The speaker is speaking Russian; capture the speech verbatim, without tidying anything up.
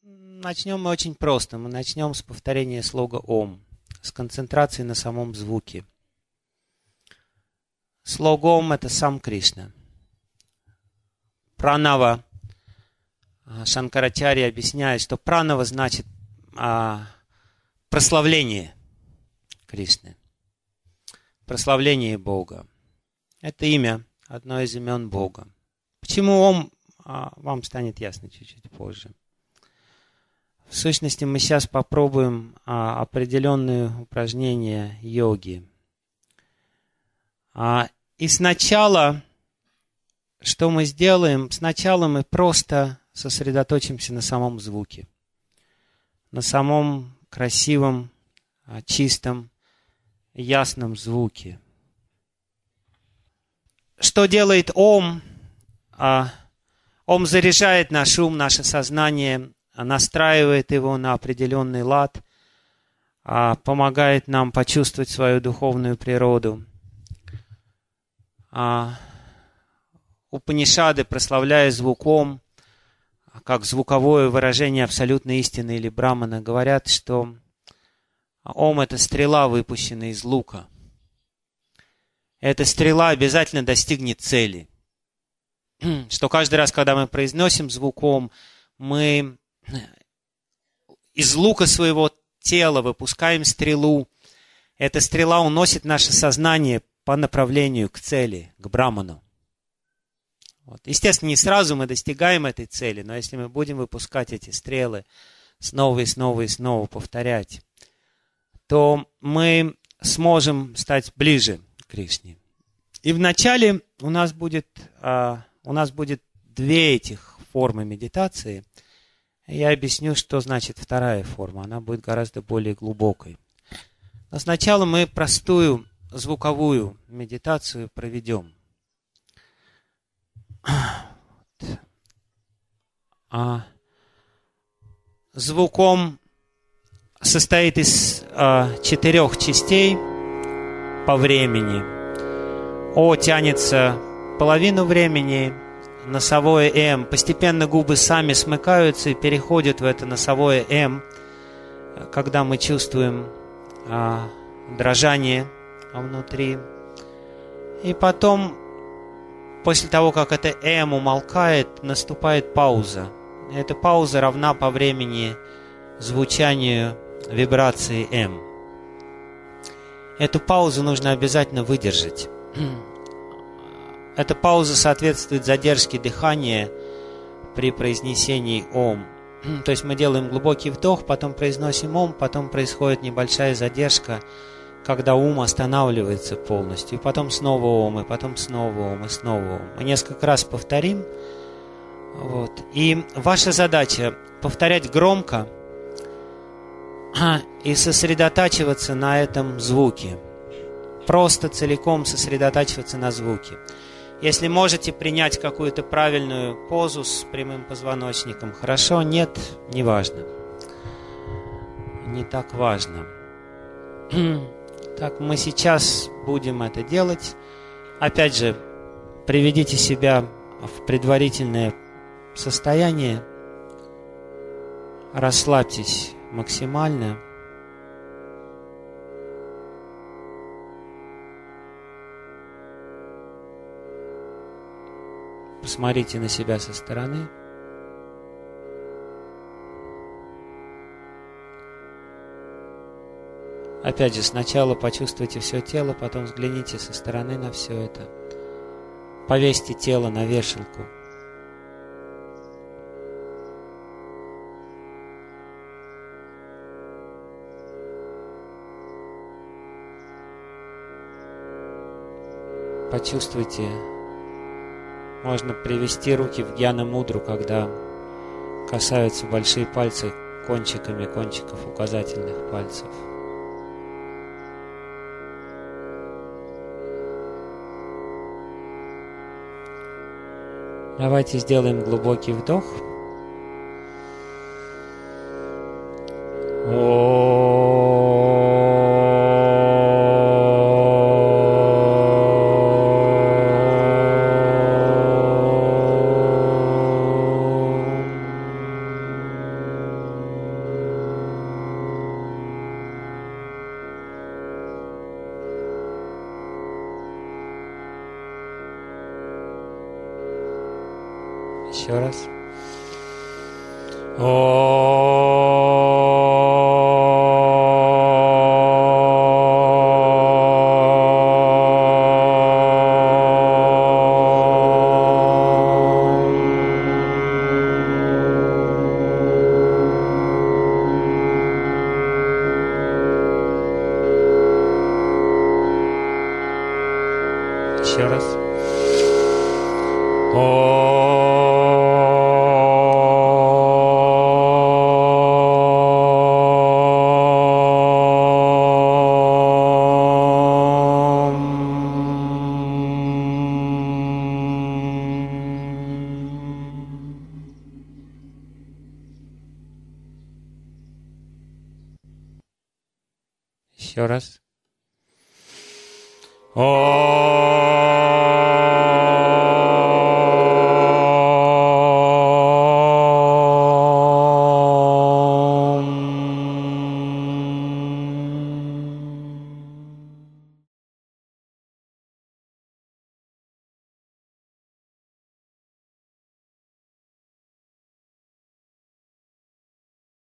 начнем мы очень просто. Мы начнем с повторения слога «Ом», с концентрации на самом звуке. Слог «Ом» — это сам Кришна. Пранава. Шанкарачарья объясняет, что пранава значит а, прославление Кришны, прославление Бога. Это имя, одно из имен Бога. Почему Ом, а, вам станет ясно чуть-чуть позже. В сущности, мы сейчас попробуем а, определенные упражнения йоги. А, и сначала, что мы сделаем? Сначала мы просто сосредоточимся на самом звуке, на самом красивом, чистом, ясном звуке. Что делает Ом? Ом заряжает наш ум, наше сознание, настраивает его на определенный лад, помогает нам почувствовать свою духовную природу. Упанишады, прославляя звук Ом, как звуковое выражение абсолютной истины или брамана, говорят, что Ом — это стрела, выпущенная из лука. Эта стрела обязательно достигнет цели. Что каждый раз, когда мы произносим звук Ом, мы из лука своего тела выпускаем стрелу. Эта стрела уносит наше сознание по направлению к цели, к браману. Вот. Естественно, не сразу мы достигаем этой цели, но если мы будем выпускать эти стрелы снова и снова и снова повторять, то мы сможем стать ближе к Кришне. И вначале у нас будет, а, у нас будет две этих формы медитации. Я объясню, что значит вторая форма. Она будет гораздо более глубокой. Но сначала мы простую звуковую медитацию проведем. А, звук Ом состоит из а, четырех частей по времени. О тянется половину времени, носовое М. Постепенно губы сами смыкаются и переходят в это носовое М, когда мы чувствуем а, дрожание внутри. И потом, после того, как это М умолкает, наступает пауза. Эта пауза равна по времени звучанию вибрации М. Эту паузу нужно обязательно выдержать. Эта пауза соответствует задержке дыхания при произнесении Ом. То есть мы делаем глубокий вдох, потом произносим Ом, потом происходит небольшая задержка, когда ум останавливается полностью, и потом снова Ом, и потом снова Ом, и снова Ом. Мы несколько раз повторим. Вот. И ваша задача повторять громко и сосредотачиваться на этом звуке. Просто целиком сосредотачиваться на звуке. Если можете принять какую-то правильную позу с прямым позвоночником, хорошо, нет, не важно. Не так важно. Так, мы сейчас будем это делать. Опять же, приведите себя в предварительное состояние. Расслабьтесь максимально. Посмотрите на себя со стороны. Опять же, сначала почувствуйте все тело, потом взгляните со стороны на все это. Повесьте тело на вешалку. Почувствуйте. Можно привести руки в гьяна-мудру, когда касаются большие пальцы кончиками кончиков указательных пальцев. Давайте сделаем глубокий вдох. Еще раз. Еще раз. Еще раз. О